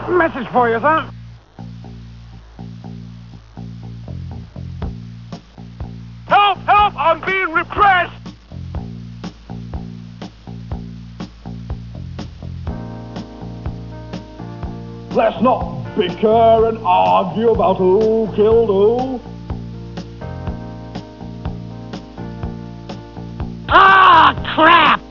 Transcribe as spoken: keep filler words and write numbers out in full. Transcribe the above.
Message for you, sir. Help! Help! I'm being repressed! Let's not bicker and argue about who killed who. Ah, crap!